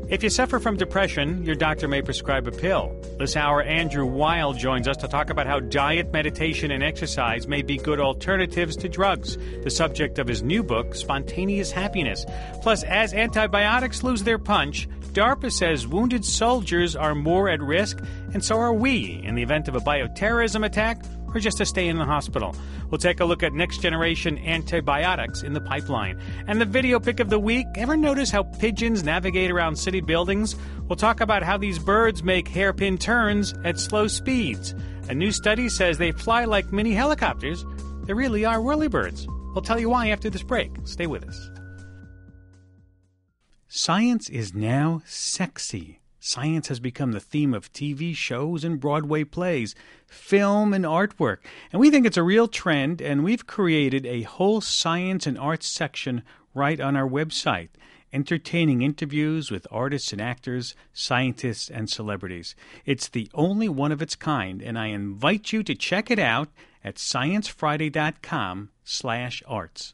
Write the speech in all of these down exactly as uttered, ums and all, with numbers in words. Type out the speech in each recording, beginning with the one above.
If you suffer from depression, your doctor may prescribe a pill. This hour, Andrew Weil joins us to talk about how diet, meditation, and exercise may be good alternatives to drugs, the subject of his new book, Spontaneous Happiness. Plus, as antibiotics lose their punch, DARPA says wounded soldiers are more at risk, and so are we, in the event of a bioterrorism attack or just to stay in the hospital. We'll take a look at next-generation antibiotics in the pipeline. And the video pick of the week, ever notice how pigeons navigate around city buildings? We'll talk about how these birds make hairpin turns at slow speeds. A new study says they fly like mini helicopters. They really are whirlybirds. We'll tell you why after this break. Stay with us. Science is now sexy. Science has become the theme of T V shows and Broadway plays, film and artwork. And we think it's a real trend, and we've created a whole science and arts section right on our website, entertaining interviews with artists and actors, scientists and celebrities. It's the only one of its kind, and I invite you to check it out at sciencefriday.com slash arts.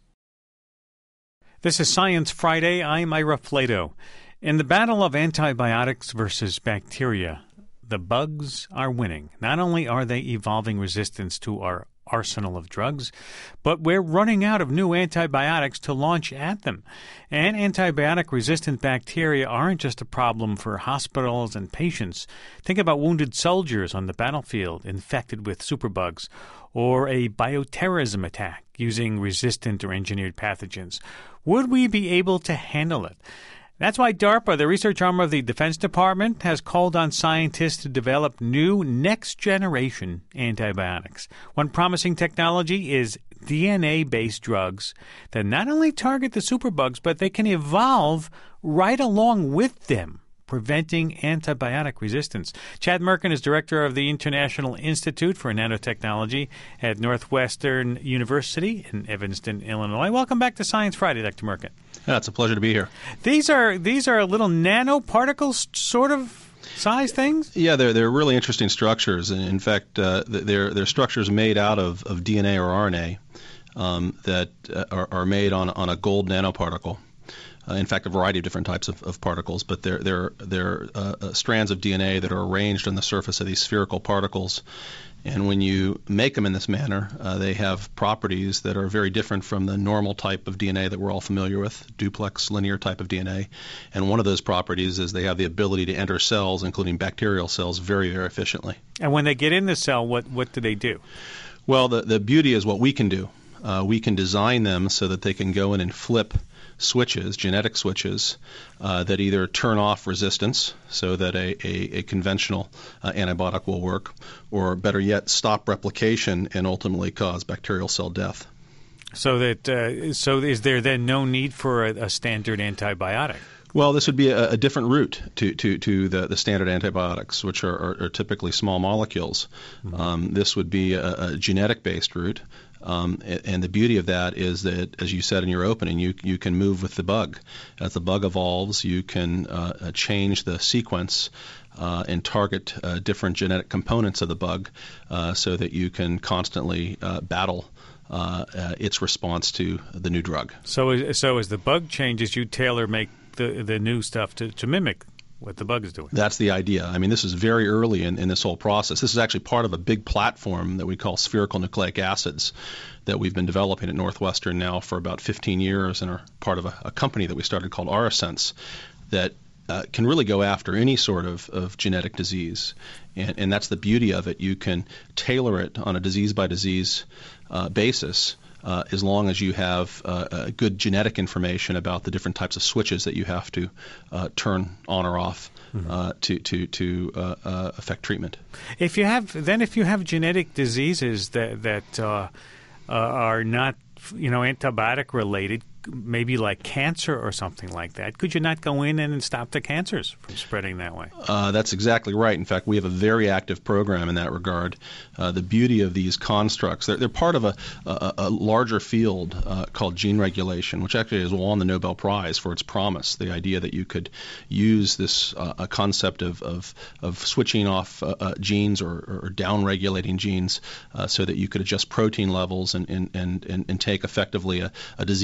This is Science Friday. I'm Ira Flato. In the battle of antibiotics versus bacteria, the bugs are winning. Not only are they evolving resistance to our arsenal of drugs, but we're running out of new antibiotics to launch at them. And antibiotic-resistant bacteria aren't just a problem for hospitals and patients. Think about wounded soldiers on the battlefield infected with superbugs, or a bioterrorism attack using resistant or engineered pathogens. Would we be able to handle it? That's why DARPA, the research arm of the Defense Department, has called on scientists to develop new next-generation antibiotics. One promising technology is D N A-based drugs that not only target the superbugs, but they can evolve right along with them, preventing antibiotic resistance. Chad Merkin is director of the International Institute for Nanotechnology at Northwestern University in Evanston, Illinois. Welcome back to Science Friday, Doctor Merkin. Yeah, it's a pleasure to be here. These are these are little nanoparticles sort of size things? Yeah, they're they're really interesting structures. In fact, uh, they're they're structures made out of, of D N A or R N A um, that uh, are, are made on on a gold nanoparticle. Uh, in fact, a variety of different types of, of particles, but they're they're they're uh, uh, strands of D N A that are arranged on the surface of these spherical particles. And when you make them in this manner, uh, they have properties that are very different from the normal type of D N A that we're all familiar with, duplex linear type of D N A. And one of those properties is they have the ability to enter cells, including bacterial cells, very, very efficiently. And when they get in the cell, what, what do they do? Well, the, the beauty is what we can do. Uh, we can design them so that they can go in and flip switches, genetic switches, uh, that either turn off resistance so that a, a, a conventional uh, antibiotic will work, or better yet, stop replication and ultimately cause bacterial cell death. So that uh, so is there then no need for a, a standard antibiotic? Well, this would be a, a different route to, to, to the, the standard antibiotics, which are, are, are typically small molecules. Mm-hmm. Um, this would be a, a genetic-based route. Um, and the beauty of that is that, as you said in your opening, you you can move with the bug. As the bug evolves, you can uh, change the sequence uh, and target uh, different genetic components of the bug uh, so that you can constantly uh, battle uh, uh, its response to the new drug. So, so as the bug changes, you tailor make the the new stuff to, to mimic what the bug is doing. That's the idea. I mean, this is very early in, in this whole process. This is actually part of a big platform that we call spherical nucleic acids that we've been developing at Northwestern now for about fifteen years, and are part of a, a company that we started called Aurasense that uh, can really go after any sort of, of genetic disease. And, and that's the beauty of it. You can tailor it on a disease-by-disease uh, basis. Uh, as long as you have uh, uh, good genetic information about the different types of switches that you have to uh, turn on or off mm-hmm. uh, to to to uh, uh, affect treatment. If you have then, if you have genetic diseases that that uh, uh, are not you know antibiotic related, maybe like cancer or something like that, could you not go in and stop the cancers from spreading that way? Uh, that's exactly right. In fact, we have a very active program in that regard. Uh, the beauty of these constructs, they're, they're part of a, a, a larger field uh, called gene regulation, which actually has won the Nobel Prize for its promise, the idea that you could use this uh, a concept of, of, of switching off uh, uh, genes or, or down-regulating genes uh, so that you could adjust protein levels and, and, and, and take effectively a, a disease cell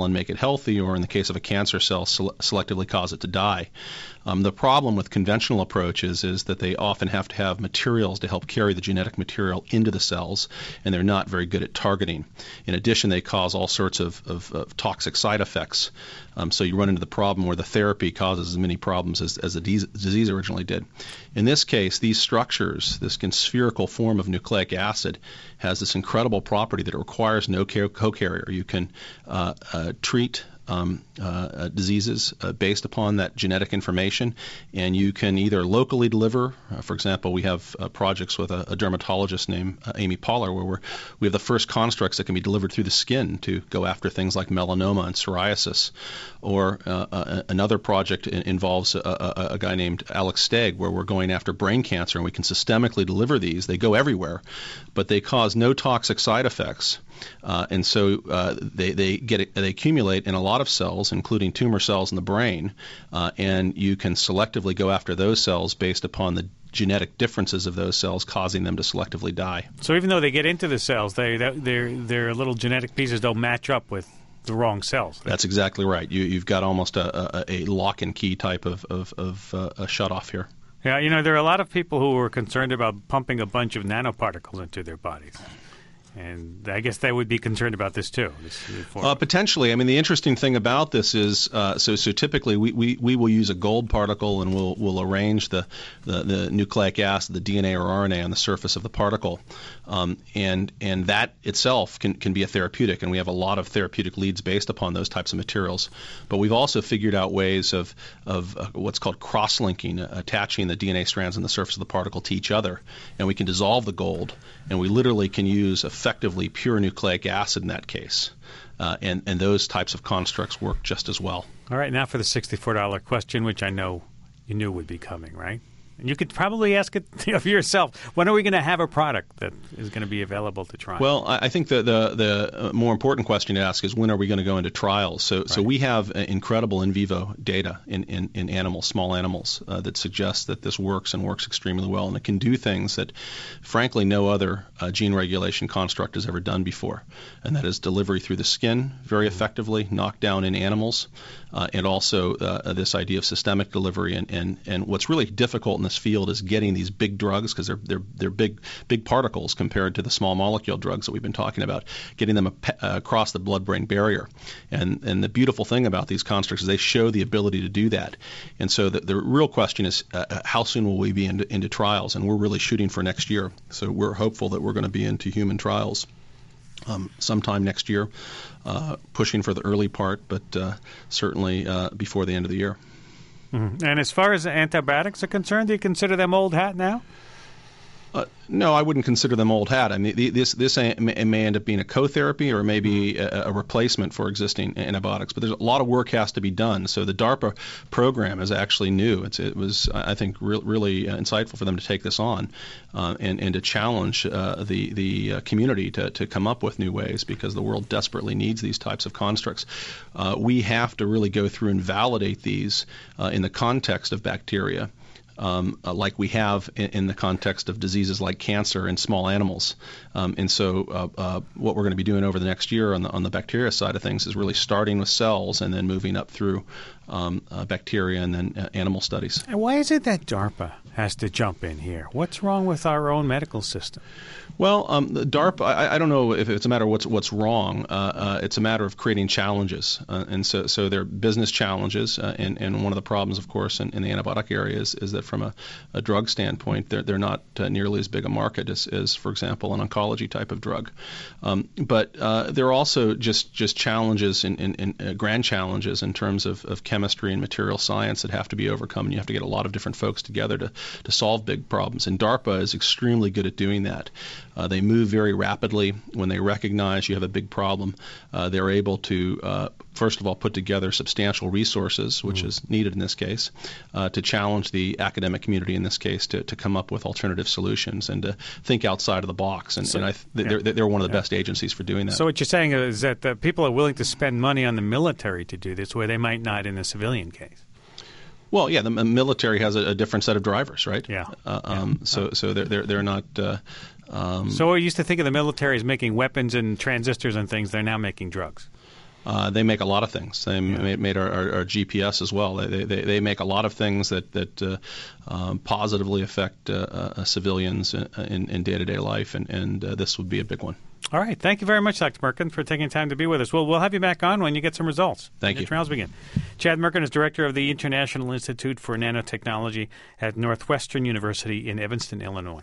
cell and make it healthy, or in the case of a cancer cell, sele- selectively cause it to die. Um, the problem with conventional approaches is that they often have to have materials to help carry the genetic material into the cells, and they're not very good at targeting. In addition, they cause all sorts of, of, of toxic side effects. Um, so you run into the problem where the therapy causes as many problems as, as the de- disease originally did. In this case, these structures, this spherical form of nucleic acid, has this incredible property that it requires no co-carrier. You can uh, uh, treat Um, uh, uh, diseases uh, based upon that genetic information, and you can either locally deliver. Uh, for example, we have uh, projects with a, a dermatologist named uh, Amy Poller, where we're, we have the first constructs that can be delivered through the skin to go after things like melanoma and psoriasis. Or uh, uh, another project in, involves a, a, a guy named Alex Stagg, where we're going after brain cancer, and we can systemically deliver these. They go everywhere, but they cause no toxic side effects. Uh, and so uh, they they get they accumulate in a lot of cells, including tumor cells in the brain, uh, and you can selectively go after those cells based upon the genetic differences of those cells, causing them to selectively die. So even though they get into the cells, they their their little genetic pieces don't match up with the wrong cells. That's exactly right. You you've got almost a, a, a lock and key type of of, of uh, a shutoff here. Yeah, you know, there are a lot of people who are concerned about pumping a bunch of nanoparticles into their bodies. And I guess they would be concerned about this too. This uh, potentially. I mean, the interesting thing about this is, uh, so so typically we, we, we will use a gold particle, and we'll we'll arrange the, the, the nucleic acid, the D N A or R N A on the surface of the particle, um, and and that itself can can be a therapeutic, and we have a lot of therapeutic leads based upon those types of materials. But we've also figured out ways of of uh, what's called cross-linking, uh, attaching the D N A strands on the surface of the particle to each other, and we can dissolve the gold, and we literally can use a effectively pure nucleic acid in that case. Uh, and, and those types of constructs work just as well. All right, now for the sixty-four dollar question, which I know you knew would be coming, right? And you could probably ask it of yourself. When are we going to have a product that is going to be available to try? Well, I think the the, the more important question to ask is, when are we going to go into trials? So right. so we have incredible in vivo data in, in, in animals, small animals, uh, that suggests that this works and works extremely well. And it can do things that, frankly, no other uh, gene regulation construct has ever done before. And that is delivery through the skin very effectively, knockdown in animals, uh, and also uh, this idea of systemic delivery. And, and, and what's really difficult in this field is getting these big drugs, because they're they're they're big big particles compared to the small molecule drugs that we've been talking about, getting them a, uh, across the blood-brain barrier. And and the beautiful thing about these constructs is they show the ability to do that. And so the, the real question is, uh, how soon will we be into, into trials? And we're really shooting for next year. So we're hopeful that we're going to be into human trials Um, sometime next year, uh, pushing for the early part, but uh, certainly uh, before the end of the year. Mm-hmm. And as far as antibiotics are concerned, do you consider them old hat now? Uh, no, I wouldn't consider them old hat. I mean, this this may, may end up being a co-therapy or maybe a, a replacement for existing antibiotics. But there's a lot of work has to be done. So the DARPA program is actually new. It's, it was, I think, re- really insightful for them to take this on uh, and, and to challenge uh, the the uh, community to, to come up with new ways, because the world desperately needs these types of constructs. Uh, we have to really go through and validate these uh, in the context of bacteria. Um, uh, like we have in, in the context of diseases like cancer in small animals. Um, and so uh, uh, what we're going to be doing over the next year on the, on the bacteria side of things is really starting with cells and then moving up through um, uh, bacteria and then uh, animal studies. And why is it that DARPA has to jump in here? What's wrong with our own medical system? Well, um, the DARPA, I, I don't know if it's a matter of what's what's wrong. Uh, uh, it's a matter of creating challenges. Uh, and so so they're business challenges. Uh, and, and one of the problems, of course, in, in the antibiotic area is, is that from a, a drug standpoint, they're, they're not uh, nearly as big a market as, as, for example, an oncology type of drug. Um, but uh, there are also just, just challenges, in, in, in uh, grand challenges in terms of, of chemistry and material science that have to be overcome. And you have to get a lot of different folks together to, to solve big problems. And DARPA is extremely good at doing that. Uh, they move very rapidly. When they recognize you have a big problem, uh, they're able to, uh, first of all, put together substantial resources, which mm. is needed in this case, uh, to challenge the academic community in this case to, to come up with alternative solutions and to think outside of the box. And, so, and I th- yeah. they're, they're one of the yeah. best agencies for doing that. So what you're saying is that uh, people are willing to spend money on the military to do this, where they might not in a civilian case. Well, yeah, the military has a, a different set of drivers, right? Yeah. Uh, um, yeah. So, so they're they're they're not. Uh, um, so we used to think of the military as making weapons and transistors and things. They're now making drugs. Uh, they make a lot of things. They yeah. made, made our, our, our G P S as well. They, they, they make a lot of things that, that uh, um, positively affect uh, uh, civilians in, in day-to-day life, and, and uh, this would be a big one. All right. Thank you very much, Doctor Mirkin, for taking time to be with us. We'll, we'll have you back on when you get some results. Thank you. Your trials begin. Chad Mirkin is director of the International Institute for Nanotechnology at Northwestern University in Evanston, Illinois.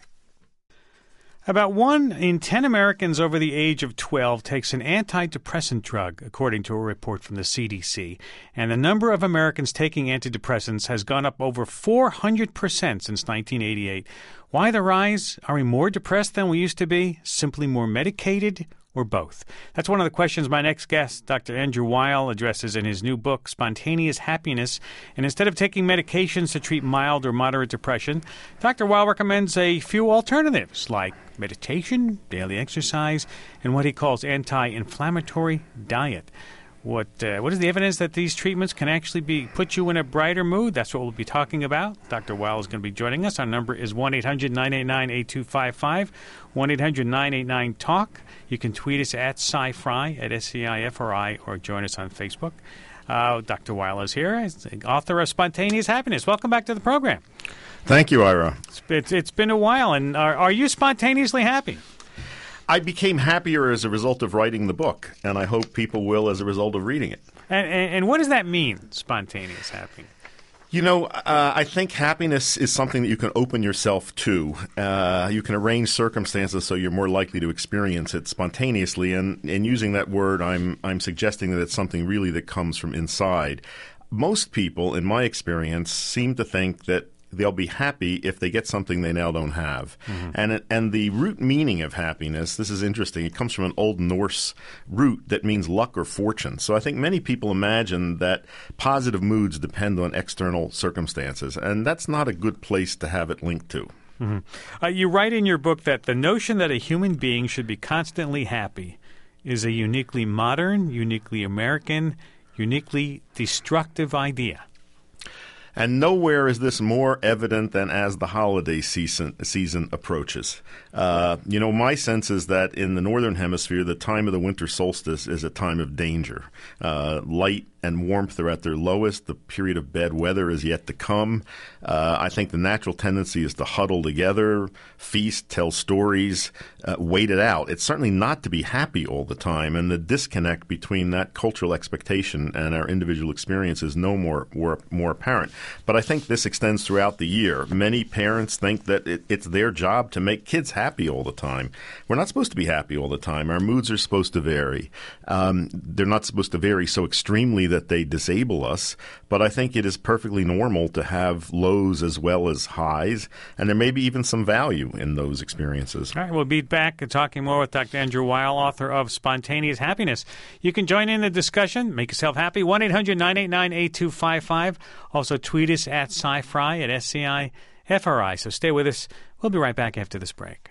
About one in ten Americans over the age of twelve takes an antidepressant drug, according to a report from the C D C. And the number of Americans taking antidepressants has gone up over four hundred percent since nineteen eighty-eight. Why the rise? Are we more depressed than we used to be? Simply more medicated? Or both? That's one of the questions my next guest, Doctor Andrew Weil, addresses in his new book, Spontaneous Happiness. And instead of taking medications to treat mild or moderate depression, Doctor Weil recommends a few alternatives like meditation, daily exercise, and what he calls anti-inflammatory diet. What uh, what is the evidence that these treatments can actually be put you in a brighter mood? That's what we'll be talking about. Doctor Weil is going to be joining us. Our number is one eight hundred nine eight nine eight two five five, one eight hundred nine eight nine talk. You can tweet us at SciFri, at S C I F R I, or join us on Facebook. Uh, Doctor Weil is here, author of Spontaneous Happiness. Welcome back to the program. Thank you, Ira. It's, it's, it's been a while, and are, are you spontaneously happy? I became happier as a result of writing the book, and I hope people will as a result of reading it. And, and, and what does that mean, spontaneous happiness? You know, uh, I think happiness is something that you can open yourself to. Uh, you can arrange circumstances so you're more likely to experience it spontaneously. And, and using that word, I'm I'm suggesting that it's something really that comes from inside. Most people, in my experience, seem to think that they'll be happy if they get something they now don't have. Mm-hmm. And and the root meaning of happiness, this is interesting, it comes from an Old Norse root that means luck or fortune. So I think many people imagine that positive moods depend on external circumstances, and that's not a good place to have it linked to. Mm-hmm. Uh, you write in your book that the notion that a human being should be constantly happy is a uniquely modern, uniquely American, uniquely destructive idea. And nowhere is this more evident than as the holiday season, season approaches. Uh, you know, my sense is that in the Northern Hemisphere, the time of the winter solstice is a time of danger. Uh, light and warmth are at their lowest. The period of bad weather is yet to come. Uh, I think the natural tendency is to huddle together, feast, tell stories, uh, wait it out. It's certainly not to be happy all the time, and the disconnect between that cultural expectation and our individual experience is no more, more, more apparent. But I think this extends throughout the year. Many parents think that it, it's their job to make kids happy all the time. We're not supposed to be happy all the time. Our moods are supposed to vary. Um, they're not supposed to vary so extremely that they disable us, but I think it is perfectly normal to have lows as well as highs, and there may be even some value in those experiences. All right, we'll be back and talking more with Doctor Andrew Weil, author of Spontaneous Happiness. You can join in the discussion. Make yourself happy. one eight hundred nine eight nine eight two five five. Also tweet us at SciFri, at S C I F R I. So stay with us. We'll be right back after this break.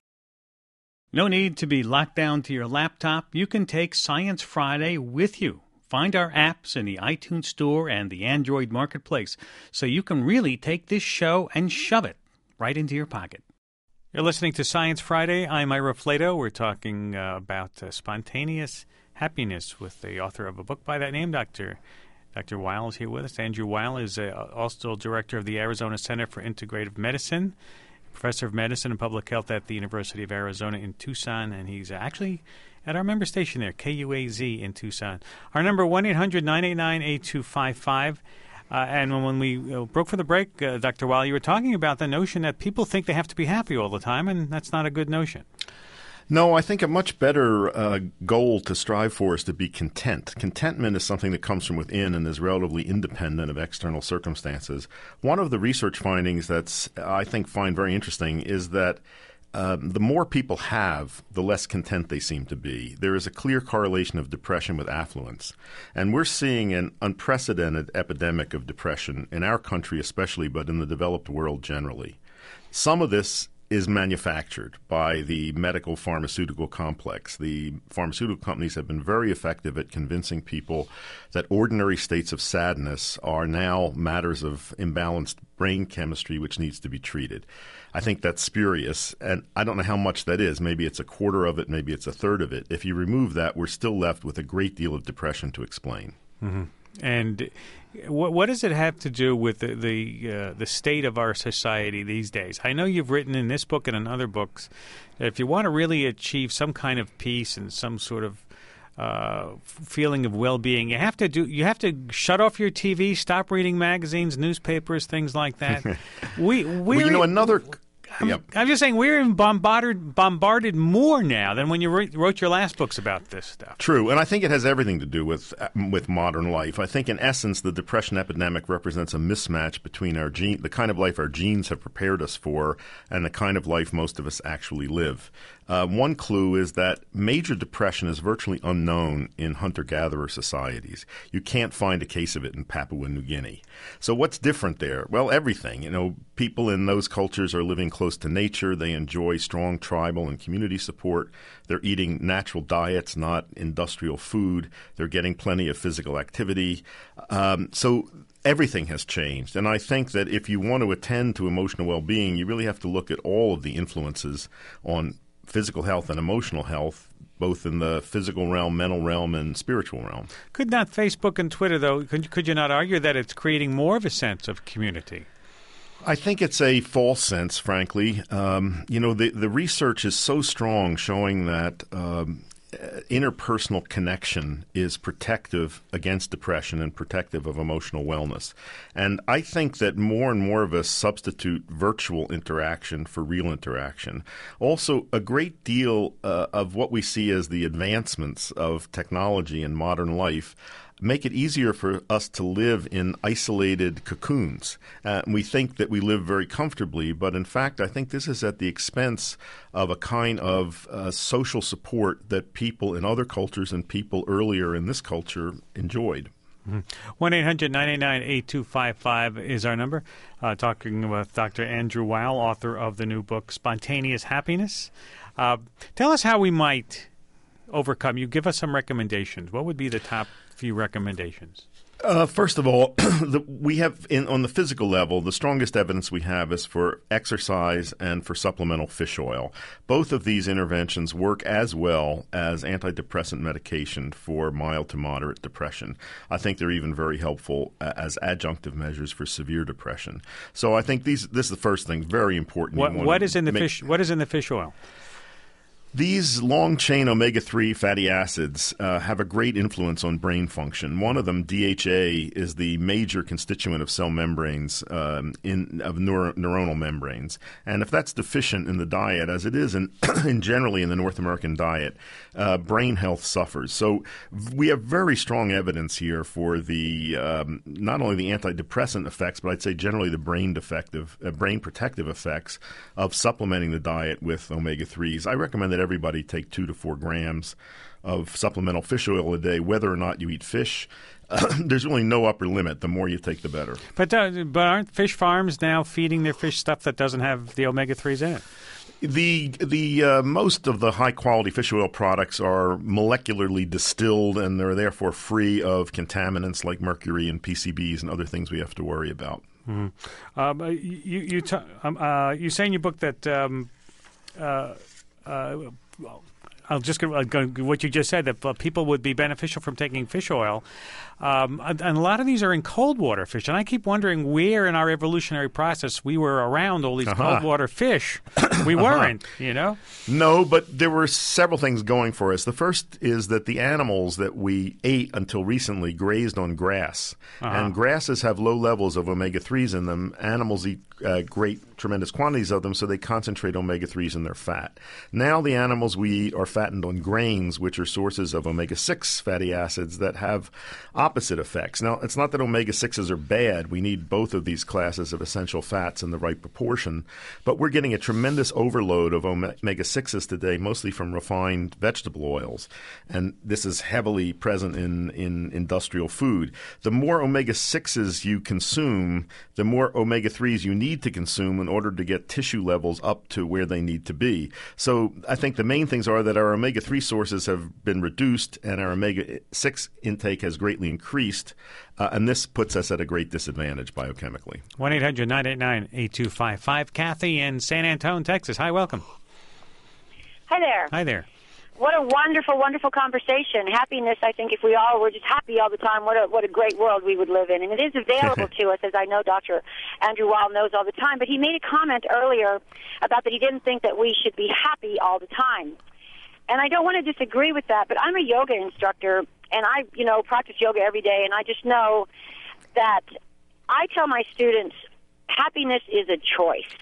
No need to be locked down to your laptop. You can take Science Friday with you. Find our apps in the iTunes Store and the Android Marketplace so you can really take this show and shove it right into your pocket. You're listening to Science Friday. I'm Ira Flato. We're talking uh, about uh, spontaneous happiness with the author of a book by that name, Doctor Doctor Weil is here with us. Andrew Weil is uh, also director of the Arizona Center for Integrative Medicine, professor of medicine and public health at the University of Arizona in Tucson, and he's actually at our member station there, K U A Z in Tucson. Our number, one eight hundred nine eight nine eight two five five. Uh, and when, when we uh, broke for the break, uh, Doctor Weil, you were talking about the notion that people think they have to be happy all the time, and that's not a good notion. No, I think a much better uh, goal to strive for is to be content. Contentment is something that comes from within and is relatively independent of external circumstances. One of the research findings that's I think find very interesting is that Um, the more people have, the less content they seem to be. There is a clear correlation of depression with affluence. And we're seeing an unprecedented epidemic of depression in our country especially, but in the developed world generally. Some of this is manufactured by the medical pharmaceutical complex. The pharmaceutical companies have been very effective at convincing people that ordinary states of sadness are now matters of imbalanced brain chemistry which needs to be treated. I think that's spurious, and I don't know how much that is. Maybe it's a quarter of it, maybe it's a third of it. If you remove that, we're still left with a great deal of depression to explain. Mm-hmm. And what, what does it have to do with the the, uh, the state of our society these days? I know you've written in this book and in other books that if you want to really achieve some kind of peace and some sort of uh, feeling of well-being, you have to do you have to shut off your T V, stop reading magazines, newspapers, things like that. we we're, well, you know another. I'm, yep. I'm just saying we're bombarded bombarded more now than when you re- wrote your last books about this stuff. True, and I think it has everything to do with uh, with modern life. I think, in essence, the depression epidemic represents a mismatch between our gene, the kind of life our genes have prepared us for, and the kind of life most of us actually live. Uh, one clue is that major depression is virtually unknown in hunter-gatherer societies. You can't find a case of it in Papua New Guinea. So what's different there? Well, everything. You know, people in those cultures are living close to nature. They enjoy strong tribal and community support. They're eating natural diets, not industrial food. They're getting plenty of physical activity. Um, so everything has changed. And I think that if you want to attend to emotional well-being, you really have to look at all of the influences on physical health and emotional health, both in the physical realm, mental realm, and spiritual realm. Could not Facebook and Twitter, though, could, could you not argue that it's creating more of a sense of community? I think it's a false sense, frankly. Um, you know, the, the research is so strong showing that um, interpersonal connection is protective against depression and protective of emotional wellness. And I think that more and more of us substitute virtual interaction for real interaction. Also, a great deal uh, of what we see as the advancements of technology in modern life make it easier for us to live in isolated cocoons. Uh, we think that we live very comfortably, but in fact, I think this is at the expense of a kind of uh, social support that people in other cultures and people earlier in this culture enjoyed. one eight hundred nine eight nine eight two five five is our number. Uh, talking with Doctor Andrew Weil, author of the new book, Spontaneous Happiness. Uh, tell us how we might overcome. You give us some recommendations. What would be the top few recommendations? Uh, first of all, the, we have in, on the physical level, the strongest evidence we have is for exercise and for supplemental fish oil. Both of these interventions work as well as antidepressant medication for mild to moderate depression. I think they're even very helpful uh, as adjunctive measures for severe depression. So I think these this is the first thing, very important. What, what is in the make, fish? What is in the fish oil? These long-chain omega three fatty acids uh, have a great influence on brain function. One of them, D H A, is the major constituent of cell membranes, um, in, of neuro- neuronal membranes. And if that's deficient in the diet, as it is in, in generally in the North American diet, uh, brain health suffers. So we have very strong evidence here for the um, not only the antidepressant effects, but I'd say generally the brain defective, uh, brain protective effects of supplementing the diet with omega threes. I recommend that everybody take two to four grams of supplemental fish oil a day, whether or not you eat fish. Uh, there's really no upper limit. The more you take, the better. But uh, but aren't fish farms now feeding their fish stuff that doesn't have the omega threes in it? The the uh, most of the high quality fish oil products are molecularly distilled, and they're therefore free of contaminants like mercury and P C Bs and other things we have to worry about. Mm-hmm. Um, you you t- um, uh, you say in your book that. Um, uh, Uh, I'll just go, go what you just said, that uh, people would be beneficial from taking fish oil. Um, and, and a lot of these are in cold water fish. And I keep wondering where in our evolutionary process we were around all these uh-huh. cold water fish. We uh-huh. weren't, you know? No, but there were several things going for us. The first is that the animals that we ate until recently grazed on grass. Uh-huh. And grasses have low levels of omega threes in them. Animals eat uh, great, tremendous quantities of them, so they concentrate omega threes in their fat. Now the animals we eat are fattened on grains, which are sources of omega six fatty acids that have opposite effects. Now, it's not that omega sixes are bad. We need both of these classes of essential fats in the right proportion. But we're getting a tremendous overload of omega sixes today, mostly from refined vegetable oils. And this is heavily present in, in industrial food. The more omega sixes you consume, the more omega threes you need need to consume in order to get tissue levels up to where they need to be. So I think the main things are that our omega three sources have been reduced and our omega six intake has greatly increased, uh, and this puts us at a great disadvantage biochemically. one eight hundred nine eight nine eight two five five. Kathy in San Antonio, Texas. Hi, welcome. Hi there. Hi there. What a wonderful, wonderful conversation. Happiness, I think if we all were just happy all the time, what a what a great world we would live in. And it is available to us, as I know Doctor Andrew Weil knows all the time. But he made a comment earlier about that he didn't think that we should be happy all the time. And I don't want to disagree with that, but I'm a yoga instructor, and I, you know, practice yoga every day, and I just know that I tell my students happiness is a choice.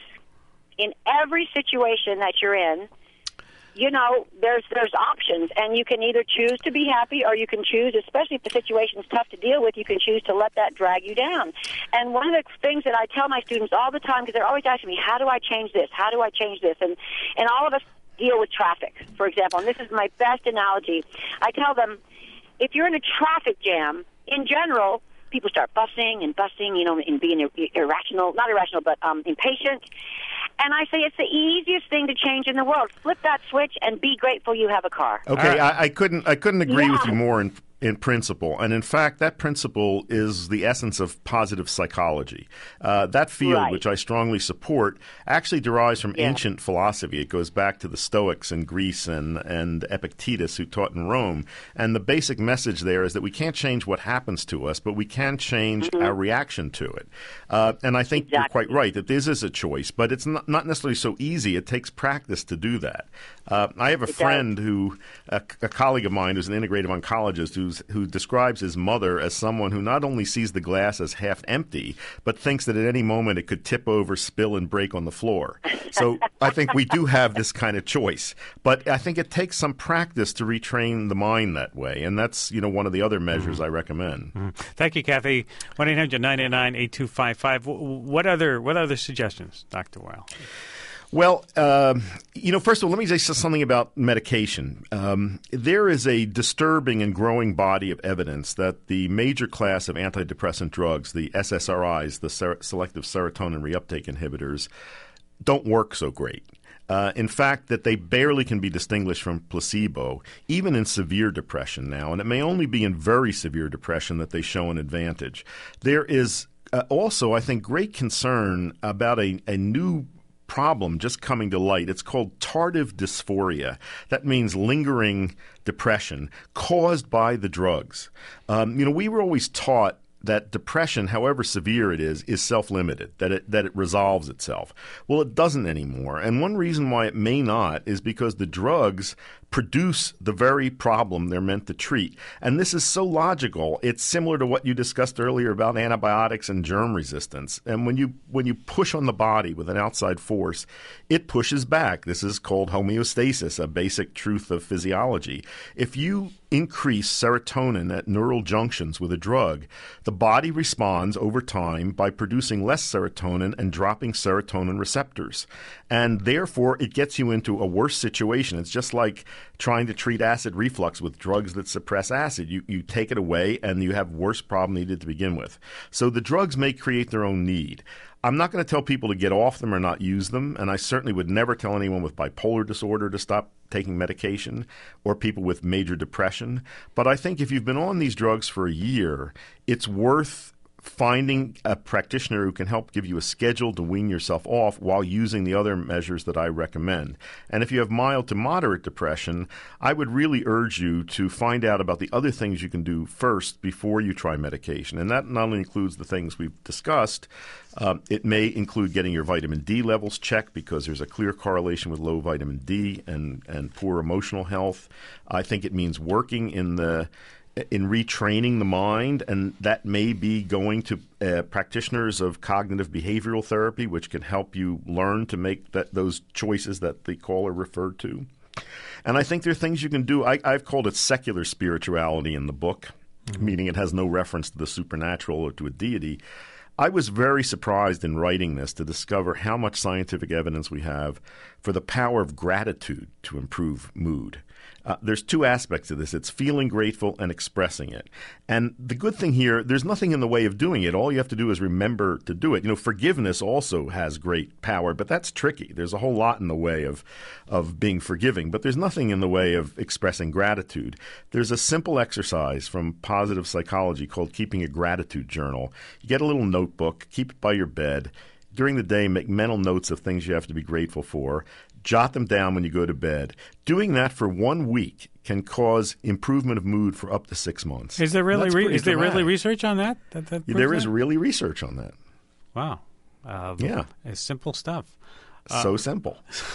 In every situation that you're in, you know, there's there's options, and you can either choose to be happy or you can choose, especially if the situation's tough to deal with, you can choose to let that drag you down. And one of the things that I tell my students all the time, because they're always asking me, how do I change this? How do I change this? And, and all of us deal with traffic, for example, and this is my best analogy. I tell them, if you're in a traffic jam, in general, people start fussing and busting, you know, and being ir- irrational, not irrational, but um, impatient. And I say it's the easiest thing to change in the world. Flip that switch and be grateful you have a car. Okay, right. I, I couldn't I couldn't agree yeah. with you more in in principle. And in fact, that principle is the essence of positive psychology. Uh, that field, right. which I strongly support, actually derives from yeah. ancient philosophy. It goes back to the Stoics in Greece and, and Epictetus, who taught in Rome. And the basic message there is that we can't change what happens to us, but we can change mm-hmm. our reaction to it. Uh, and I think exactly. you're quite right that this is a choice, but it's not, not necessarily so easy. It takes practice to do that. Uh, I have a it friend does. who, a, a colleague of mine who's an integrative oncologist, who's, who describes his mother as someone who not only sees the glass as half empty, but thinks that at any moment it could tip over, spill, and break on the floor. So I think we do have this kind of choice. But I think it takes some practice to retrain the mind that way, and that's, you know, one of the other measures mm-hmm. I recommend. Mm-hmm. Thank you, Kathy. one eight hundred nine eight nine eight two five five. What other, what other suggestions, Doctor Weil? Well, uh, you know, first of all, let me say something about medication. Um, there is a disturbing and growing body of evidence that the major class of antidepressant drugs, the S S R Is, the ser- selective serotonin reuptake inhibitors, don't work so great. Uh, in fact, that they barely can be distinguished from placebo, even in severe depression now, and it may only be in very severe depression that they show an advantage. There is uh, also, I think, great concern about a, a new problem just coming to light. It's called tardive dysphoria. That means lingering depression caused by the drugs. Um, you know, we were always taught that depression, however severe it is, is self-limited, that it that it resolves itself. Well, it doesn't anymore. And one reason why it may not is because the drugs produce the very problem they're meant to treat. And this is so logical. It's similar to what you discussed earlier about antibiotics and germ resistance. And when you when you push on the body with an outside force, it pushes back. This is called homeostasis, a basic truth of physiology. If you increase serotonin at neural junctions with a drug, the body responds over time by producing less serotonin and dropping serotonin receptors. And therefore, it gets you into a worse situation. It's just like trying to treat acid reflux with drugs that suppress acid. You, you take it away and you have worse problem than you did to begin with. So the drugs may create their own need. I'm not going to tell people to get off them or not use them, and I certainly would never tell anyone with bipolar disorder to stop taking medication or people with major depression. But I think if you've been on these drugs for a year, it's worth finding a practitioner who can help give you a schedule to wean yourself off while using the other measures that I recommend. And if you have mild to moderate depression, I would really urge you to find out about the other things you can do first before you try medication. And that not only includes the things we've discussed, um, it may include getting your vitamin D levels checked because there's a clear correlation with low vitamin D and, and poor emotional health. I think it means working in the in retraining the mind, and that may be going to uh, practitioners of cognitive behavioral therapy, which can help you learn to make that, those choices that the caller referred to. And I think there are things you can do. I, I've called it secular spirituality in the book, mm-hmm. meaning it has no reference to the supernatural or to a deity. I was very surprised in writing this to discover how much scientific evidence we have for the power of gratitude to improve mood. Uh, there's two aspects of this. It's feeling grateful and expressing it. And the good thing here, there's nothing in the way of doing it. All you have to do is remember to do it. You know, forgiveness also has great power, but that's tricky. There's a whole lot in the way of, of being forgiving, but there's nothing in the way of expressing gratitude. There's a simple exercise from positive psychology called keeping a gratitude journal. You get a little notebook, keep it by your bed. During the day, make mental notes of things you have to be grateful for. Jot them down when you go to bed. Doing that for one week can cause improvement of mood for up to six months. Is there really re- is there dramatic. really research on that? that, that there is that? really research on that. Wow. Uh, yeah. It's simple stuff. So uh, simple.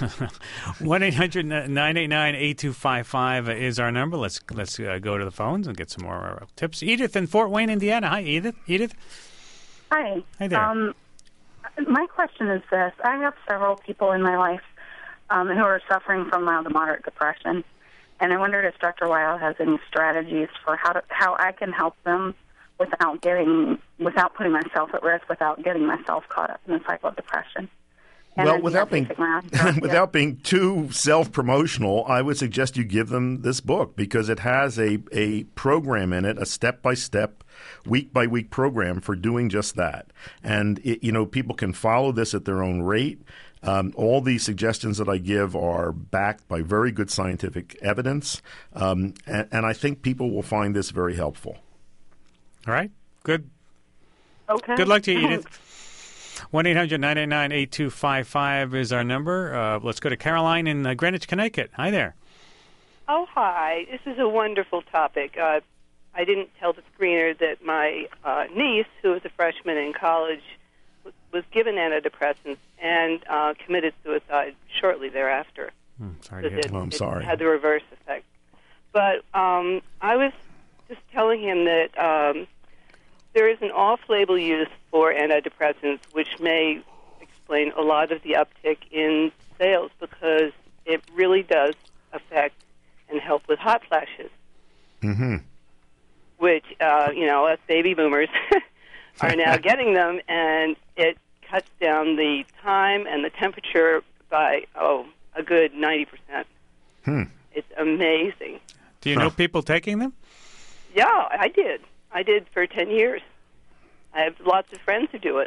one eight hundred nine eight nine eight two five five is our number. Let's let's uh, go to the phones and get some more uh, tips. Edith in Fort Wayne, Indiana. Hi, Edith. Edith. Hi. Hi there. Um, my question is this. I have several people in my life um, who are suffering from mild to moderate depression, and I wondered if Doctor Weil has any strategies for how to, how I can help them without getting without putting myself at risk, without getting myself caught up in the cycle of depression. And well, without being yeah. without being too self-promotional, I would suggest you give them this book because it has a, a program in it, a step-by-step, week-by-week program for doing just that. And, it, you know, people can follow this at their own rate. Um, all the suggestions that I give are backed by very good scientific evidence, um, and, and I think people will find this very helpful. All right. Good. Okay. Good luck to you, Edith. one eight hundred nine eight nine eight two five five is our number. Uh, let's go to Caroline in uh, Greenwich, Connecticut. Hi there. Oh, hi. This is a wonderful topic. Uh, I didn't tell the screener that my uh, niece, who was a freshman in college, w- was given antidepressants and uh, committed suicide shortly thereafter. Hmm, sorry to hear it, that. Oh, I'm it sorry. had the reverse effect. But um, I was just telling him that um, there is an off-label use for antidepressants, which may explain a lot of the uptick in sales because it really does affect and help with hot flashes, Mm-hmm. which, uh, you know, us baby boomers are now getting them, and it cuts down the time and the temperature by, oh, a good ninety percent. Hmm. It's amazing. Do you know people taking them? Yeah, I did. I did for ten years. I have lots of friends who do it.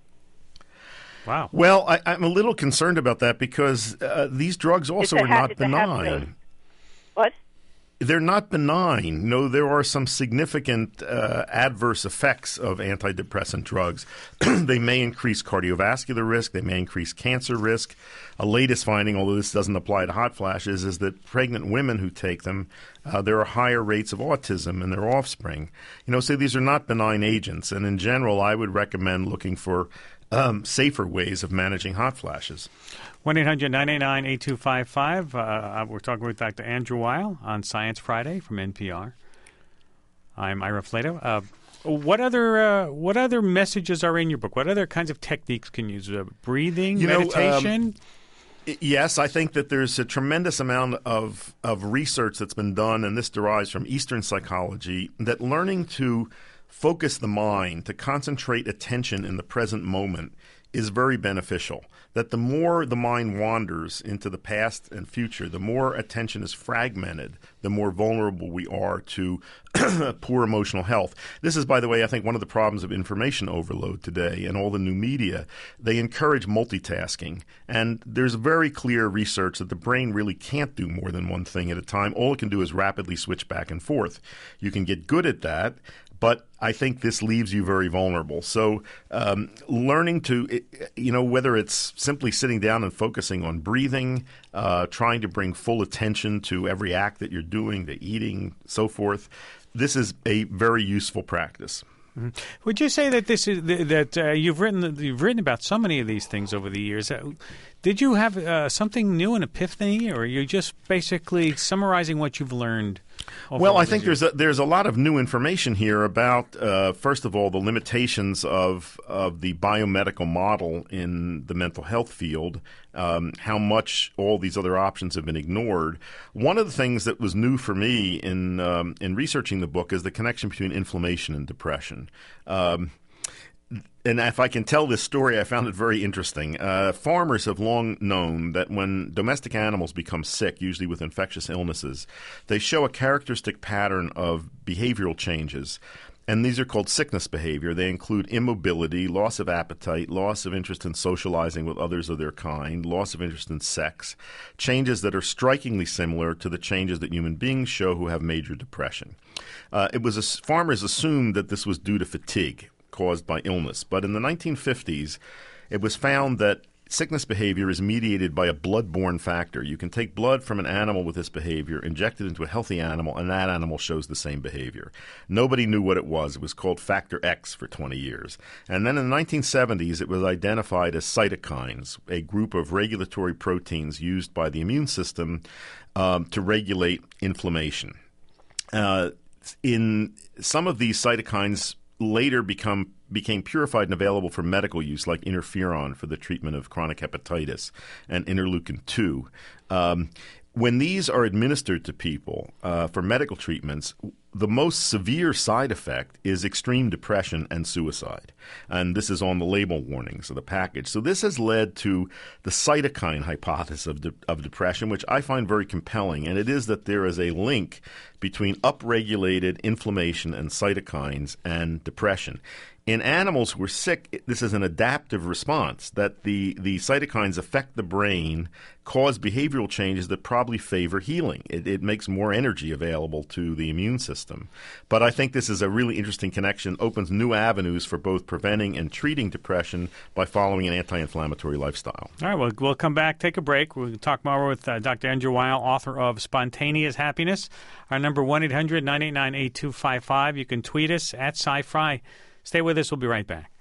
Wow. Well, I, I'm a little concerned about that because uh, these drugs also It's a are ha- not it's a half dose. benign. What? They're not benign. No, there are some significant uh, adverse effects of antidepressant drugs. They may increase cardiovascular risk. They may increase cancer risk. A latest finding, although this doesn't apply to hot flashes, is that pregnant women who take them, uh, there are higher rates of autism in their offspring. You know, so these are not benign agents. And in general, I would recommend looking for um, safer ways of managing hot flashes. one eight hundred nine eight nine eight two five five. Uh, we're talking with Doctor Andrew Weil on Science Friday from N P R. I'm Ira Flato. Uh, what other uh, what other messages are in your book? What other kinds of techniques can you use? Uh, breathing, You know, um, meditation? Yes, I think that there's a tremendous amount of, of research that's been done, and this derives from Eastern psychology, that learning to focus the mind, to concentrate attention in the present moment is very beneficial. That the more the mind wanders into the past and future, the more attention is fragmented, the more vulnerable we are to poor emotional health. This is, by the way, I think one of the problems of information overload today and all the new media. They encourage multitasking. And there's very clear research that the brain really can't do more than one thing at a time. All it can do is rapidly switch back and forth. You can get good at that, but I think this leaves you very vulnerable. So um, learning to, you know, whether it's simply sitting down and focusing on breathing, uh, trying to bring full attention to every act that you're doing, the eating, so forth, this is a very useful practice. Mm-hmm. Would you say that this is that uh, you've written you've written about so many of these things over the years? Uh, did you have uh, something new, an epiphany, or are you just basically summarizing what you've learned? Well, I think there's a, there's a lot of new information here about, uh, first of all, the limitations of of the biomedical model in the mental health field, um, how much all these other options have been ignored. One of the things that was new for me in um, in researching the book is the connection between inflammation and depression. Um, and if I can tell this story, I found it very interesting. Uh, farmers have long known that when domestic animals become sick, usually with infectious illnesses, they show a characteristic pattern of behavioral changes. And these are called sickness behavior. They include immobility, loss of appetite, loss of interest in socializing with others of their kind, loss of interest in sex, changes that are strikingly similar to the changes that human beings show who have major depression. Uh, it was a, farmers assumed that this was due to fatigue caused by illness. But in the nineteen fifties, it was found that sickness behavior is mediated by a blood-borne factor. You can take blood from an animal with this behavior, inject it into a healthy animal, and that animal shows the same behavior. Nobody knew what it was. It was called Factor X for twenty years. And then in the nineteen seventies, it was identified as cytokines, a group of regulatory proteins used by the immune system um, to regulate inflammation. Uh, in some of these cytokines later become became purified and available for medical use, like interferon for the treatment of chronic hepatitis and interleukin two. Um, when these are administered to people uh, for medical treatments, the most severe side effect is extreme depression and suicide. And this is on the label warnings of the package. So this has led to the cytokine hypothesis of, de- of depression, which I find very compelling. And it is that there is a link between upregulated inflammation and cytokines and depression. In animals who are sick, this is an adaptive response that the, the cytokines affect the brain, cause behavioral changes that probably favor healing. It, it makes more energy available to the immune system. But I think this is a really interesting connection, opens new avenues for both preventing and treating depression by following an anti-inflammatory lifestyle. All right, well, we'll come back, take a break. We'll talk more with uh, Doctor Andrew Weil, author of Spontaneous Happiness. Our number, one eight hundred nine eight nine eight two five five. You can tweet us at SciFri. Stay with us. We'll be right back.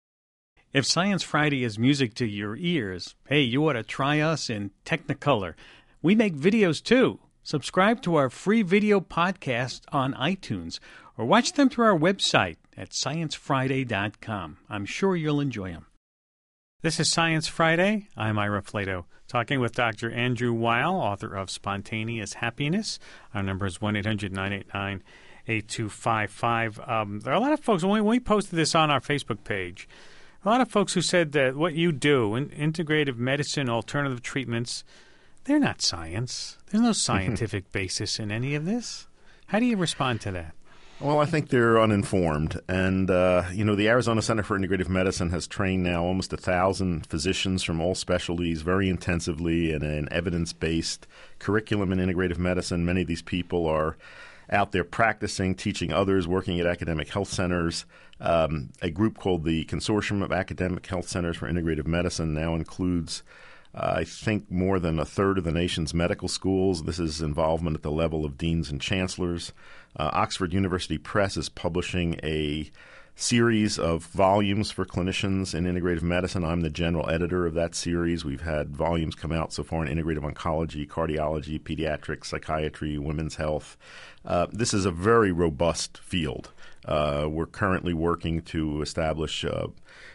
If Science Friday is music to your ears, hey, you ought to try us in Technicolor. We make videos, too. Subscribe to our free video podcast on iTunes or watch them through our website at science friday dot com. I'm sure you'll enjoy them. This is Science Friday. I'm Ira Flato, talking with Doctor Andrew Weil, author of Spontaneous Happiness. Our number is one eight hundred nine eight nine eight two five five. Um, there are a lot of folks, when we, when we posted this on our Facebook page, a lot of folks who said that what you do, in, integrative medicine, alternative treatments, they're not science. There's no scientific basis in any of this. How do you respond to that? Well, I think they're uninformed. And, uh, you know, the Arizona Center for Integrative Medicine has trained now almost a thousand physicians from all specialties very intensively in an evidence-based curriculum in integrative medicine. Many of these people are out there practicing, teaching others, working at academic health centers. Um, a group called the Consortium of Academic Health Centers for Integrative Medicine now includes, uh, I think, more than a third of the nation's medical schools. This is involvement at the level of deans and chancellors. Uh, Oxford University Press is publishing a series of volumes for clinicians in integrative medicine. I'm the general editor of that series. We've had volumes come out so far in integrative oncology, cardiology, pediatrics, psychiatry, women's health. Uh, this is a very robust field. Uh, we're currently working to establish uh,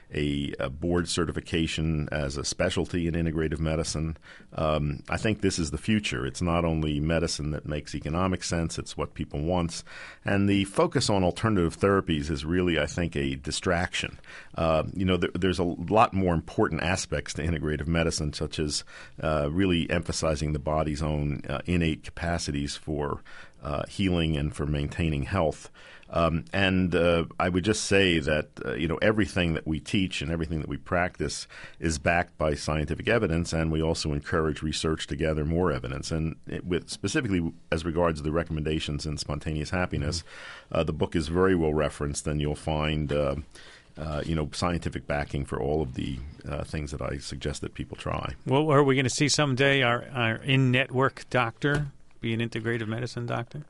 a, a board certification as a specialty in integrative medicine. Um, I think this is the future. It's not only medicine that makes economic sense, it's what people want. And the focus on alternative therapies is really, I think, a distraction. Uh, you know, there, there's a lot more important aspects to integrative medicine, such as uh, really emphasizing the body's own uh, innate capacities for uh, healing and for maintaining health. Um, and uh, I would just say that, uh, you know, everything that we teach and everything that we practice is backed by scientific evidence, and we also encourage research to gather more evidence. And it, with specifically as regards to the recommendations in Spontaneous Happiness, mm-hmm. uh, the book is very well referenced, and you'll find uh, Uh, you know, scientific backing for all of the uh, things that I suggest that people try. Well, are we going to see someday our, our in-network doctor be an integrative medicine doctor?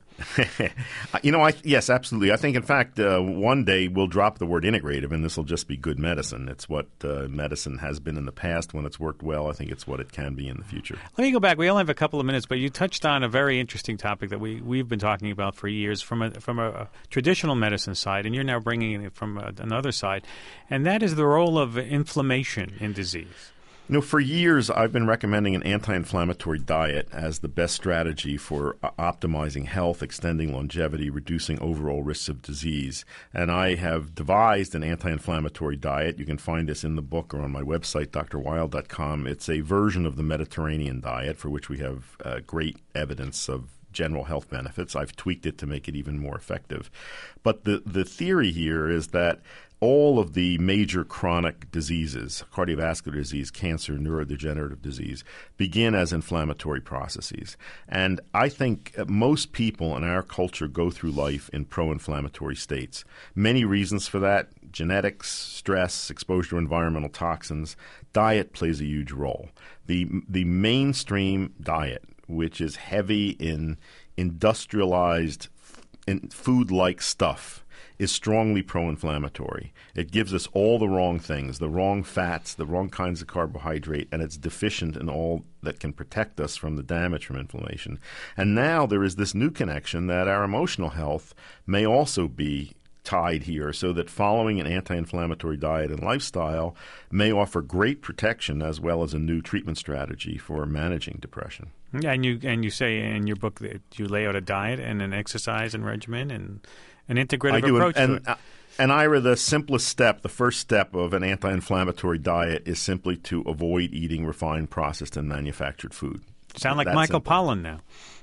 You know, I, yes, absolutely. I think, in fact, uh, one day we'll drop the word integrative, and this will just be good medicine. It's what uh, medicine has been in the past when it's worked well. I think it's what it can be in the future. Let me go back. We only have a couple of minutes, but you touched on a very interesting topic that we, we've been talking about for years from a, from a, a traditional medicine side, and you're now bringing it from a, another side, and that is the role of inflammation in disease. You know, for years, I've been recommending an anti-inflammatory diet as the best strategy for uh, optimizing health, extending longevity, reducing overall risks of disease. And I have devised an anti-inflammatory diet. You can find this in the book or on my website, d r weil dot com. It's a version of the Mediterranean diet for which we have uh, great evidence of general health benefits. I've tweaked it to make it even more effective. But the, the theory here is that all of the major chronic diseases, cardiovascular disease, cancer, neurodegenerative disease, begin as inflammatory processes. And I think most people in our culture go through life in pro-inflammatory states. Many reasons for that: genetics, stress, exposure to environmental toxins. Diet plays a huge role. The, the mainstream diet, which is heavy in industrialized in food-like stuff, is strongly pro-inflammatory. It gives us all the wrong things, the wrong fats, the wrong kinds of carbohydrate, and it's deficient in all that can protect us from the damage from inflammation. And now there is this new connection that our emotional health may also be tied here, so that following an anti-inflammatory diet and lifestyle may offer great protection as well as a new treatment strategy for managing depression. Yeah, and you and you say in your book that you lay out a diet and an exercise and regimen and an integrative I do, approach and, to it. Uh, and Ira, the simplest step, the first step of an anti-inflammatory diet is simply to avoid eating refined, processed, and manufactured food. Sound like That Michael simple. Pollan now.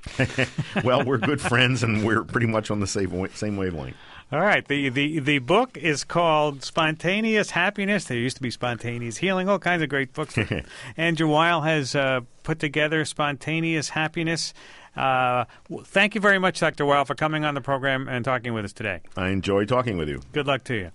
Well, we're good friends, and we're pretty much on the same same wavelength. All right. The, the the book is called Spontaneous Happiness. There used to be Spontaneous Healing, all kinds of great books. Andrew Weil has uh, put together Spontaneous Happiness. Uh, thank you very much, Doctor Weil, for coming on the program and talking with us today. I enjoy talking with you. Good luck to you.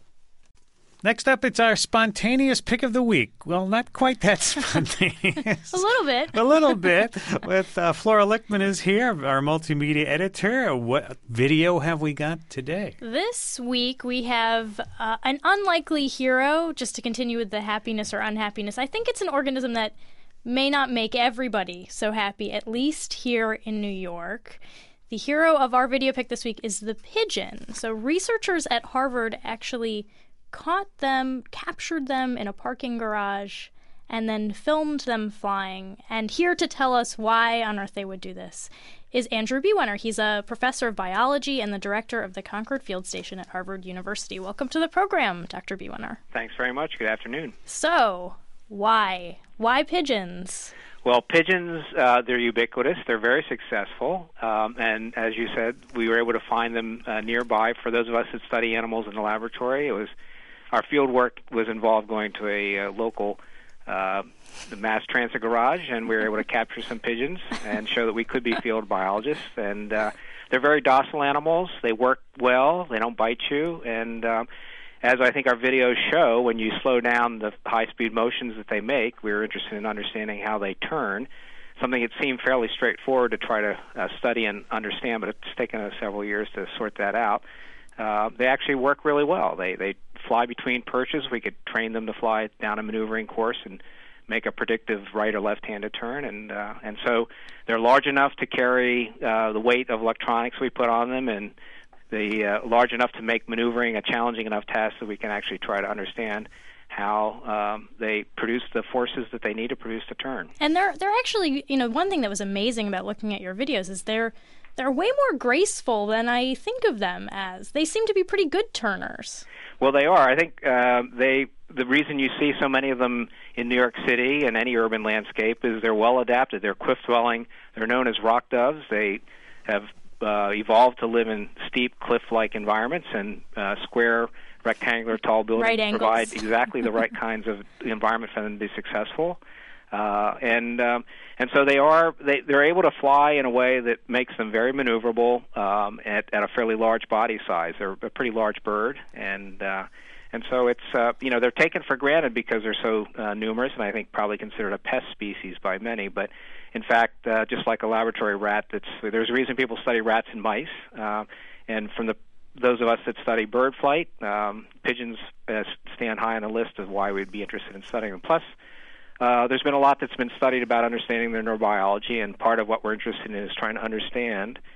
Next up, it's our spontaneous pick of the week. Well, not quite that spontaneous. A little bit. A little bit. With uh, Flora Lichtman is here, our multimedia editor. What video have we got today? This week we have uh, an unlikely hero, just to continue with the happiness or unhappiness. I think it's an organism that may not make everybody so happy, at least here in New York. The hero of our video pick this week is the pigeon. So researchers at Harvard actually caught them, captured them in a parking garage, and then filmed them flying. And here to tell us why on earth they would do this is Andrew Biewener. He's a professor of biology and the director of the Concord Field Station at Harvard University. Welcome to the program, Doctor Biewener. Thanks very much. Good afternoon. So, why? Why pigeons? Well, pigeons, uh, they're ubiquitous. They're very successful. Um, and as you said, we were able to find them uh, nearby. For those of us that study animals in the laboratory, it was our field work was involved going to a uh, local uh, the mass transit garage, and we were able to capture some pigeons and show that we could be field biologists. And uh, they're very docile animals. They work well. They don't bite you. And um, as I think our videos show, when you slow down the high-speed motions that they make, we were interested in understanding how they turn, something that seemed fairly straightforward to try to uh, study and understand, but it's taken us several years to sort that out. Uh, they actually work really well. They they fly between perches. We could train them to fly down a maneuvering course and make a predictive right or left-handed turn, and uh, and so they're large enough to carry uh, the weight of electronics we put on them, and the uh, large enough to make maneuvering a challenging enough task that we can actually try to understand how um, they produce the forces that they need to produce the turn. And they're they're actually, you know, one thing that was amazing about looking at your videos is they're they're way more graceful than I think of them as. They seem to be pretty good turners. Well, they are. I think uh, they. The reason you see so many of them in New York City and any urban landscape is they're well adapted. They're cliff-dwelling. They're known as rock doves. They have uh, evolved to live in steep cliff-like environments, and uh, square, rectangular, tall buildings right provide exactly the right kinds of environment for them to be successful. Uh, and um, and so they are they they're able to fly in a way that makes them very maneuverable um, at at a fairly large body size. They're a pretty large bird, and uh, and so it's uh, you know they're taken for granted because they're so uh, numerous, and I think probably considered a pest species by many. But in fact, uh, just like a laboratory rat, that's there's a reason people study rats and mice, uh, and from the those of us that study bird flight, um, pigeons uh, stand high on the list of why we'd be interested in studying them. Plus, Uh, there's been a lot that's been studied about understanding their neurobiology, and part of what we're interested in is trying to understand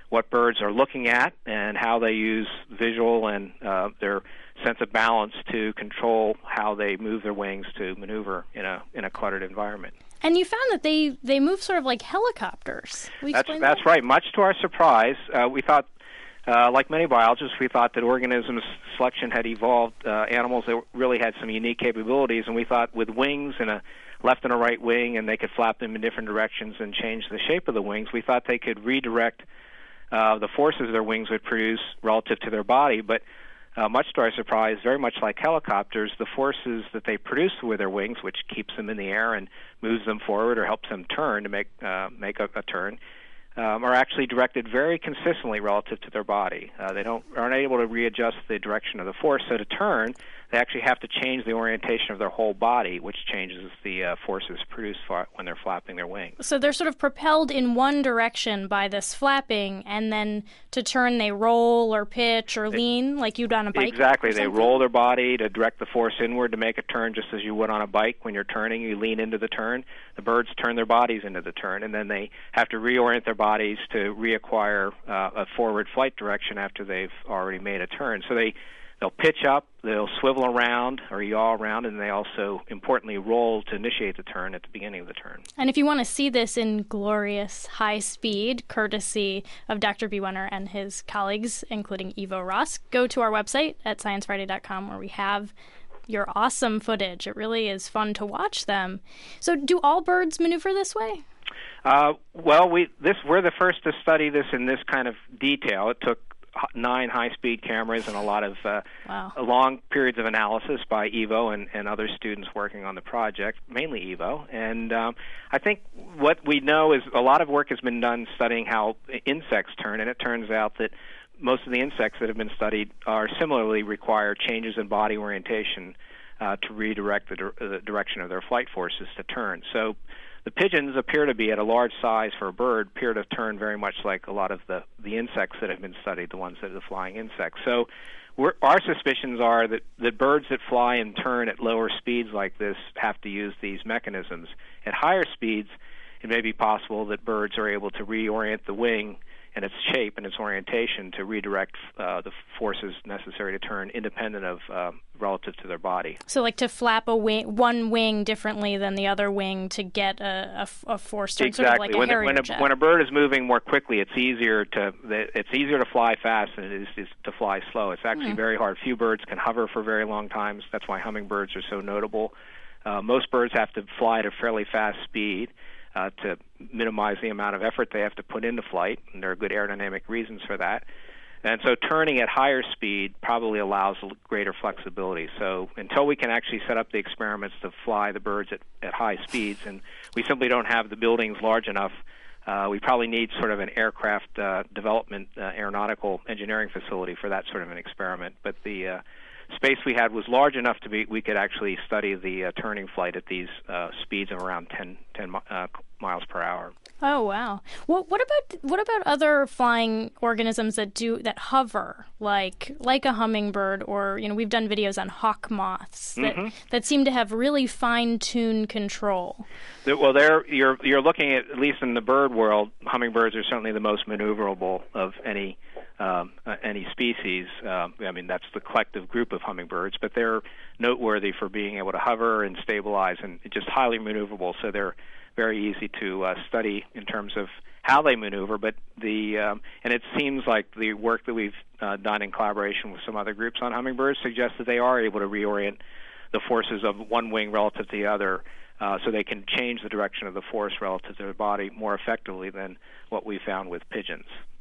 what birds are looking at and how they use visual and uh, their sense of balance to control how they move their wings to maneuver in a in a cluttered environment. And you found that they, they move sort of like helicopters. Will you That's explain that's that? right. Much to our surprise, uh, we thought, uh, like many biologists, we thought that organisms selection had evolved uh, animals that really had some unique capabilities, and we thought with wings and a left and a right wing, and they could flap them in different directions and change the shape of the wings, we thought they could redirect uh, the forces their wings would produce relative to their body. But uh, much to our surprise, very much like helicopters, the forces that they produce with their wings, which keeps them in the air and moves them forward or helps them turn to make uh, make a, a turn, um, are actually directed very consistently relative to their body. Uh, they don't aren't able to readjust the direction of the force. So to turn, they actually have to change the orientation of their whole body, which changes the uh, forces produced for, when they're flapping their wings. So they're sort of propelled in one direction by this flapping, and then to turn they roll or pitch or lean like you'd on a bike? Exactly. They roll their body to direct the force inward to make a turn, just as you would on a bike. When you're turning, you lean into the turn. The birds turn their bodies into the turn, and then they have to reorient their bodies to reacquire uh, a forward flight direction after they've already made a turn. So they They'll pitch up, they'll swivel around or yaw around, and they also, importantly, roll to initiate the turn at the beginning of the turn. And if you want to see this in glorious high speed, courtesy of Doctor Bwunner and his colleagues, including Ivo Ross, go to our website at science friday dot com, where we have your awesome footage. It really is fun to watch them. So do all birds maneuver this way? Uh, well, we this we're the first to study this in this kind of detail. It took nine high-speed cameras and a lot of uh, wow. long periods of analysis by Ivo and, and other students working on the project, mainly Ivo. And um, I think what we know is a lot of work has been done studying how insects turn, and it turns out that most of the insects that have been studied are similarly require changes in body orientation uh, to redirect the, di- the direction of their flight forces to turn. So the pigeons appear to be, at a large size for a bird, appear to turn very much like a lot of the, the insects that have been studied, the ones that are the flying insects. So we're, our suspicions are that, that birds that fly and turn at lower speeds like this have to use these mechanisms. At higher speeds, it may be possible that birds are able to reorient the wing and its shape and its orientation to redirect uh, the forces necessary to turn independent of uh, relative to their body. So like to flap a wing, one wing differently than the other wing to get a, a, a force turn, exactly. sort of like a when, Harrier when, a, jet. when a bird is moving more quickly, it's easier to it's easier to fly fast than it is, is to fly slow. It's actually mm. very hard. Few birds can hover for very long times. That's why hummingbirds are so notable. Uh, most birds have to fly at a fairly fast speed Uh, to minimize the amount of effort they have to put into flight, and there are good aerodynamic reasons for that. And so turning at higher speed probably allows greater flexibility. So until we can actually set up the experiments to fly the birds at, at high speeds, and we simply don't have the buildings large enough, uh, we probably need sort of an aircraft uh, development uh, aeronautical engineering facility for that sort of an experiment. But the uh, space we had was large enough to be we could actually study the uh, turning flight at these uh, speeds of around ten, ten uh, miles per hour. Oh wow! What what about what about other flying organisms that do that hover like like a hummingbird, or you know we've done videos on hawk moths that mm-hmm. that seem to have really fine-tuned control. Well, there you're you're looking at at least in the bird world, hummingbirds are certainly the most maneuverable of any um, uh, any species. Uh, I mean that's the collective group of hummingbirds, but they're noteworthy for being able to hover and stabilize and just highly maneuverable. So they're very easy to uh, study in terms of how they maneuver, but the um, and it seems like the work that we've uh, done in collaboration with some other groups on hummingbirds suggests that they are able to reorient the forces of one wing relative to the other, uh, so they can change the direction of the force relative to their body more effectively than what we found with pigeons.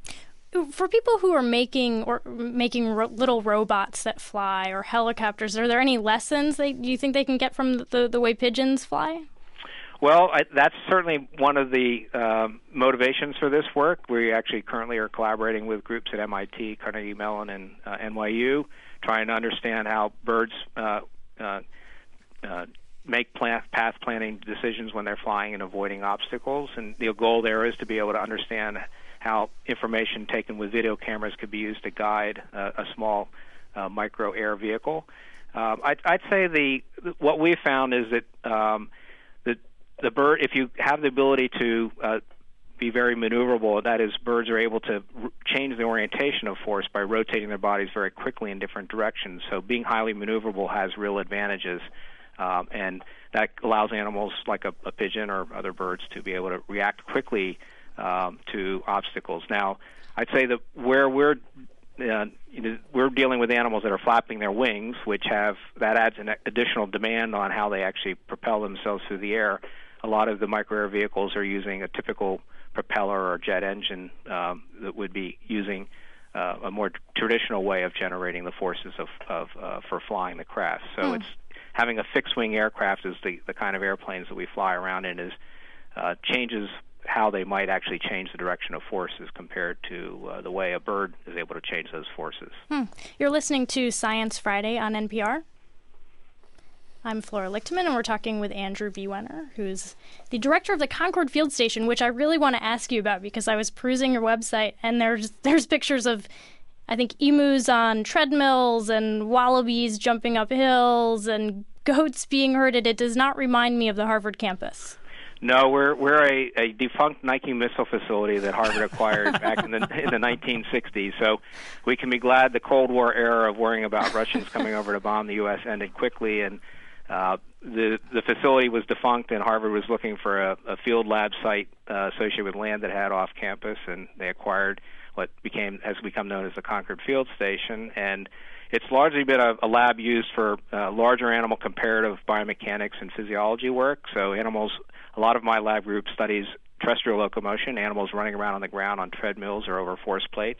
For people who are making or making ro- little robots that fly or helicopters, are there any lessons that you think they can get from the the way pigeons fly? Well, I, that's certainly one of the um, motivations for this work. We actually currently are collaborating with groups at M I T, Carnegie Mellon, and uh, N Y U, trying to understand how birds uh, uh, uh, make plan- path planning decisions when they're flying and avoiding obstacles. And the goal there is to be able to understand how information taken with video cameras could be used to guide uh, a small uh, micro air vehicle. Um, I'd, I'd say the what we found is that um, the the bird, if you have the ability to uh, be very maneuverable. That is, birds are able to r- change the orientation of force by rotating their bodies very quickly in different directions. So being highly maneuverable has real advantages, um, and that allows animals like a, a pigeon or other birds to be able to react quickly um, to obstacles. Now, I'd say that where we're uh, you know, we're dealing with animals that are flapping their wings, which have that adds an additional demand on how they actually propel themselves through the air. A lot of the micro-air vehicles are using a typical propeller or jet engine um, that would be using uh, a more traditional way of generating the forces of, of uh, for flying the craft. So mm. it's having a fixed-wing aircraft is the, the kind of airplanes that we fly around in is uh, changes how they might actually change the direction of forces compared to uh, the way a bird is able to change those forces. Hmm. You're listening to Science Friday on N P R. I'm Flora Lichtman, and we're talking with Andrew V. Wenner, who's the director of the Concord Field Station, which I really want to ask you about because I was perusing your website, and there's there's pictures of, I think, emus on treadmills and wallabies jumping up hills and goats being herded. It does not remind me of the Harvard campus. No, we're we're a, a defunct Nike missile facility that Harvard acquired back in the in the nineteen sixties. So we can be glad the Cold War era of worrying about Russians coming over to bomb the U S ended quickly, and uh, the the facility was defunct, and Harvard was looking for a, a field lab site uh, associated with land that had off campus, and they acquired what became has become known as the Concord Field Station, and it's largely been a, a lab used for uh, larger animal comparative biomechanics and physiology work. So animals. A lot of my lab group studies terrestrial locomotion, animals running around on the ground on treadmills or over force plates,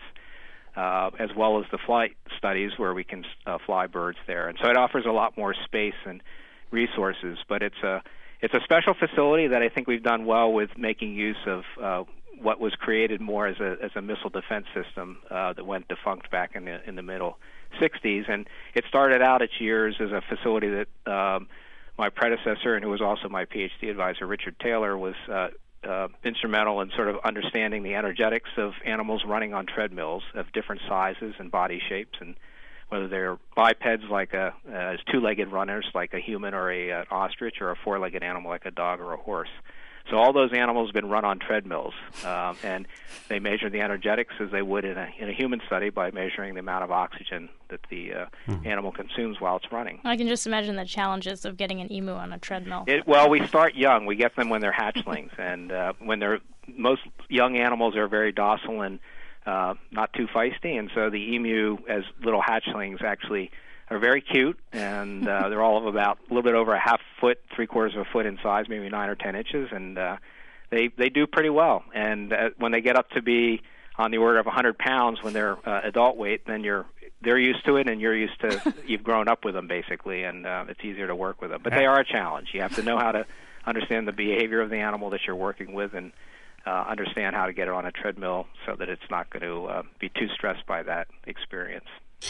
uh, as well as the flight studies where we can uh, fly birds there. And so it offers a lot more space and resources. But it's a it's a special facility that I think we've done well with making use of uh, what was created more as a as a missile defense system uh, that went defunct back in the in the middle sixties. And it started out its years as a facility that um, my predecessor, and who was also my PhD advisor, Richard Taylor, was uh, uh, instrumental in sort of understanding the energetics of animals running on treadmills of different sizes and body shapes, and whether they're bipeds like a uh, as two-legged runners like a human or a uh, ostrich, or a four-legged animal like a dog or a horse. So all those animals have been run on treadmills, um, and they measure the energetics as they would in a, in a human study by measuring the amount of oxygen that the uh, mm-hmm. animal consumes while it's running. I can just imagine the challenges of getting an emu on a treadmill. It, well, we start young. We get them when they're hatchlings, and uh, when they're most young animals are very docile and uh, not too feisty, and so the emu, as little hatchlings, actually are very cute, and uh, they're all of about a little bit over a half foot, three quarters of a foot in size, maybe nine or ten inches, and uh, they they do pretty well. And uh, when they get up to be on the order of one hundred pounds when they're uh, adult weight, then you're they're used to it, and you're used to you've grown up with them basically, and uh, it's easier to work with them. But they are a challenge. You have to know how to understand the behavior of the animal that you're working with, and uh, understand how to get it on a treadmill so that it's not going to uh, be too stressed by that experience.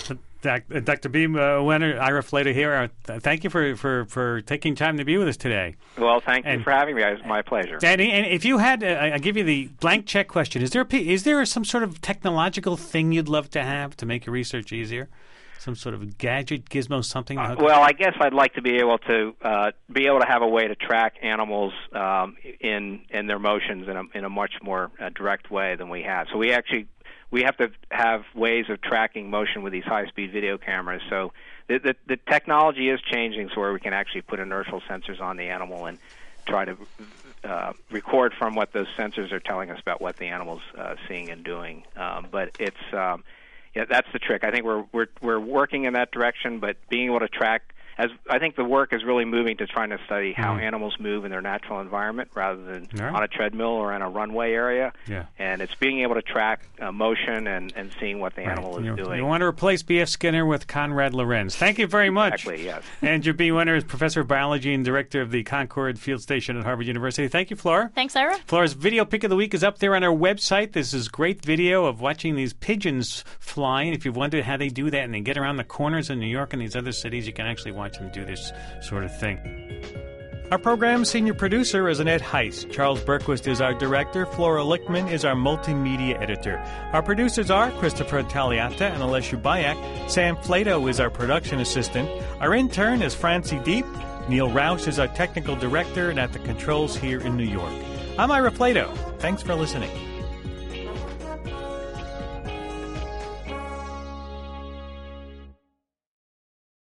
Doctor B. Wenner, Ira Flatow here. Thank you for, for, for taking time to be with us today. Well, thank and, you for having me. It was my pleasure. And, and if you had, uh, I'll give you the blank check question. Is there a, is there some sort of technological thing you'd love to have to make your research easier? Some sort of gadget, gizmo, something? Uh, well, I guess I'd like to be able to uh, be able to have a way to track animals um, in in their motions in a in a much more uh, direct way than we have. So we actually. We have to have ways of tracking motion with these high-speed video cameras. So the, the, the technology is changing so where we can actually put inertial sensors on the animal and try to uh, record from what those sensors are telling us about what the animal's uh, seeing and doing. Um, but it's um, yeah, that's the trick. I think we're we're we're working in that direction, but being able to track. As I think the work is really moving to trying to study how mm. animals move in their natural environment rather than right. on a treadmill or in a runway area. Yeah. And it's being able to track uh, motion and, and seeing what the right. animal is you, doing. You want to replace B F Skinner with Conrad Lorenz. Thank you very much. Exactly, yes. Andrew B. Wenner is Professor of Biology and Director of the Concord Field Station at Harvard University. Thank you, Flora. Thanks, Ira. Flora's video pick of the week is up there on our website. This is great video of watching these pigeons fly. And if you've wondered how they do that and they get around the corners in New York and these other cities, you can actually watch them do this sort of thing. Our program's senior producer is Annette Heiss. Charles Berquist is our director. Flora Lichtman is our multimedia editor. Our producers are Christopher Taliata and Alessia Bayak. Sam Flatow is our production assistant. Our intern is Francie Deep. Neil Roush is our technical director and at the controls here in New York. I'm Ira Plato. Thanks for listening.